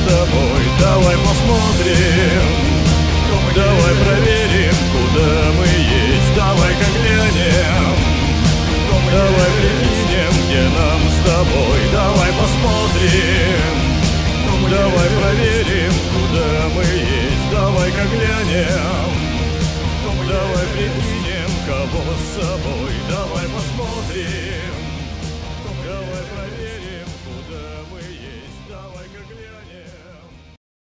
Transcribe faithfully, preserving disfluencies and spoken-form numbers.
тобой. Давай посмотрим, давай проверим, куда мы есть. Давай-ка глянем, давай прикинем, где нам с тобой. Давай посмотрим, давай проверим, куда мы есть. Давай-ка глянем, давай прикинем, кого с собой. Давай посмотрим, давай проверим.